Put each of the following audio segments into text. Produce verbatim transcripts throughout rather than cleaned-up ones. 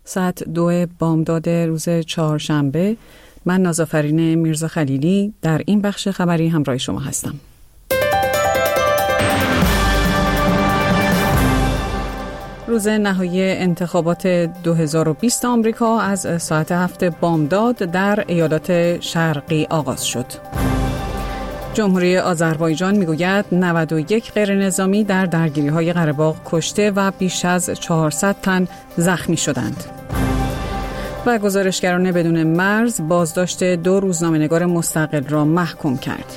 ساعت دو بامداد روز چهارشنبه. من نازافرین میرزا خلیلی در این بخش خبری همراه شما هستم. روز نهایی انتخابات دو هزار و بیست آمریکا از ساعت هفت بامداد در ایالات شرقی آغاز شد. جمهوری آذربایجان میگوید نود و یک غیرنظامی در درگیری‌های قره باغ کشته و بیش از چهارصد تن زخمی شدند. و گزارشگران بدون مرز بازداشت دو روزنامه‌نگار مستقل را محکوم کرد.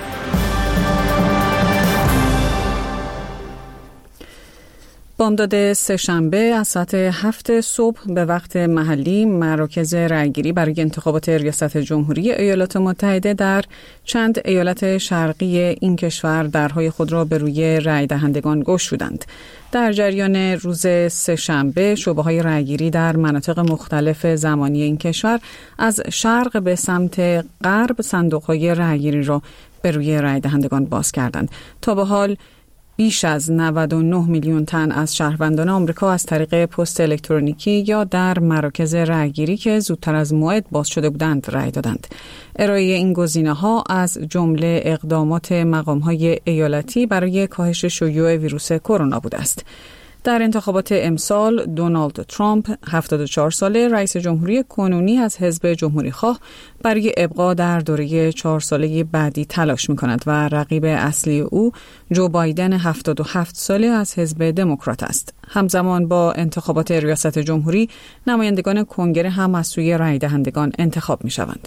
بامداد سه‌شنبه از ساعت هفت صبح به وقت محلی مراکز رأیگیری برای انتخابات ریاست جمهوری ایالات متحده در چند ایالت شرقی این کشور درهای خود را به روی رأی دهندگان گشودند. در جریان روز سه‌شنبه شعبه‌های رأیگیری در مناطق مختلف زمانی این کشور از شرق به سمت غرب صندوق‌های رأیگیری را به روی رأی دهندگان باز کردند. تا به حال بیش از نود و نه میلیون تن از شهروندان آمریکا از طریق پست الکترونیکی یا در مراکز رأیگیری که زودتر از موعد باز شده بودند رأی دادند. ارائه این گزینه‌ها از جمله اقدامات مقام‌های ایالتی برای کاهش شیوع ویروس کرونا بوده است. در انتخابات امسال دونالد ترامپ هفتاد و چهار ساله رئیس جمهوری کنونی از حزب جمهوری‌خواه برای ابقا در دوره چهار ساله بعدی تلاش می‌کند و رقیب اصلی او جو بایدن هفتاد و هفت ساله از حزب دموکرات است. همزمان با انتخابات ریاست جمهوری نمایندگان کنگره هم از سوی رای دهندگان انتخاب می‌شوند.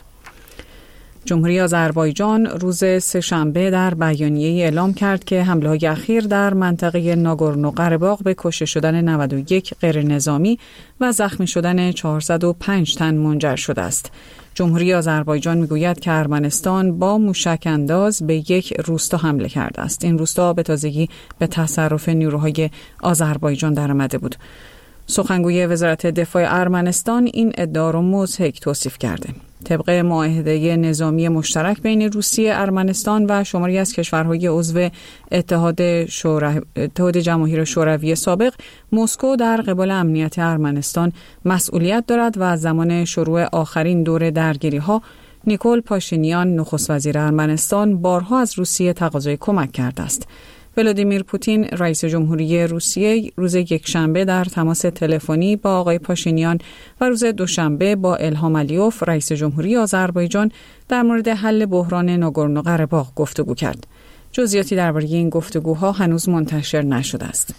جمهوری آذربایجان روز سه‌شنبه در بیانیه‌ای اعلام کرد که حمله‌های اخیر در منطقه ناگورنو قره باغ به کشته شدن نود و یک غیرنظامی و زخمی شدن چهارصد و پنج تن منجر شده است. جمهوری آذربایجان میگوید که ارمنستان با موشک انداز به یک روستا حمله کرده است. این روستا به تازگی به تصرف نیروهای آذربایجان درآمده بود. سخنگوی وزارت دفاع ارمنستان این ادعا را مضحک توصیف کرده. طبق معاهده نظامی مشترک بین روسیه، ارمنستان و شماری از کشورهای عضو اتحاد شوروی اتحاد جماهیر شوروی سابق، مسکو در قبال امنیت ارمنستان مسئولیت دارد و از زمان شروع آخرین دور درگیری‌ها نیکول پاشینیان نخست وزیر ارمنستان بارها از روسیه تقاضای کمک کرده است. ولادیمیر پوتین رئیس جمهوری روسیه روز یکشنبه در تماس تلفنی با آقای پاشینیان و روز دوشنبه با الهام علیوف رئیس جمهوری آذربایجان در مورد حل بحران ناگورنو قره باغ گفتگو کرد. جزئیاتی درباره این گفتگوها هنوز منتشر نشده است.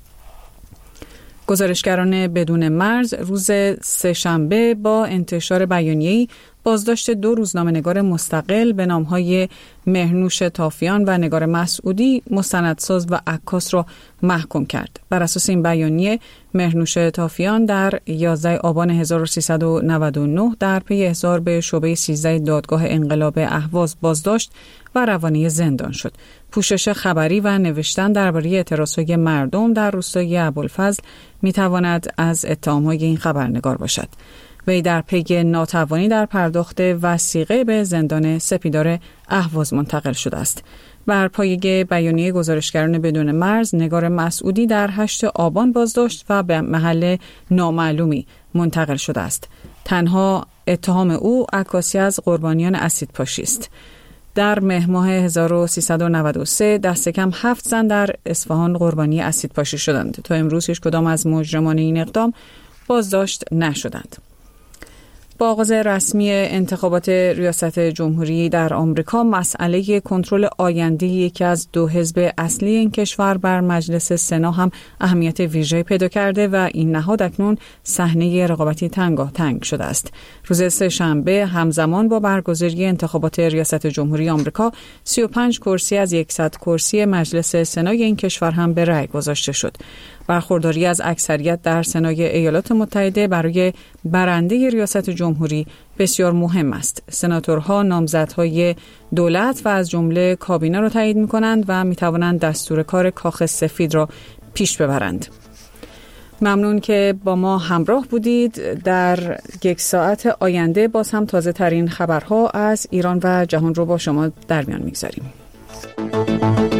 گزارشگران بدون مرز روز سه‌شنبه با انتشار بیانیه‌ای بازداشت دو روزنامه‌نگار مستقل به نام‌های مهرنوش تافیان و نگار مسعودی مستندساز و عکاس را محکوم کرد. بر اساس این بیانیه مهرنوش تافیان در یازده آبان هزار و سیصد و نود و نه در پی احضار به شعبه سیزده دادگاه انقلاب اهواز بازداشت و روانه زندان شد. پوشش خبری و نوشتن درباره اعتراضهای مردم در روستای ابوالفضل می‌تواند از اتهام‌های این خبرنگار باشد. وی در پی ناتوانی در پرداخت وثیقه به زندان سپیدار اهواز منتقل شده است. بر پایه بیانیه گزارشگران بدون مرز، نگار مسعودی در هشتم آبان بازداشت و به محل نامعلومی منتقل شده است. تنها اتهام او عکاسی از قربانیان اسیدپاشی است. در مهر ماه هزار و سیصد و نود و سه دست کم هفت زن در اصفهان قربانی اسیدپاشی شدند. تا امروز هیچ کدام از مجرمان این اقدام بازداشت نشدند. با آغاز رسمی انتخابات ریاست جمهوری در آمریکا، مسئله کنترل آینده یکی از دو حزب اصلی این کشور بر مجلس سنا هم اهمیت ویژه‌ای پیدا کرده و این نهاد اکنون صحنه رقابتی تنگاه تنگ شده است. روز سه‌شنبه همزمان با برگزاری انتخابات ریاست جمهوری آمریکا، سی و پنج کرسی از صد کرسی مجلس سنای این کشور هم به رأی گذاشته شد. برخورداری از اکثریت در سنای ایالات متحده برای برنده ریاست جمهوری بسیار مهم است. سناتورها نامزدهای دولت و از جمله کابینه را تایید می‌کنند و می‌توانند دستور کار کاخ سفید را پیش ببرند. ممنون که با ما همراه بودید. در یک ساعت آینده باز هم تازه ترین خبرها از ایران و جهان رو با شما در میان می‌گذاریم.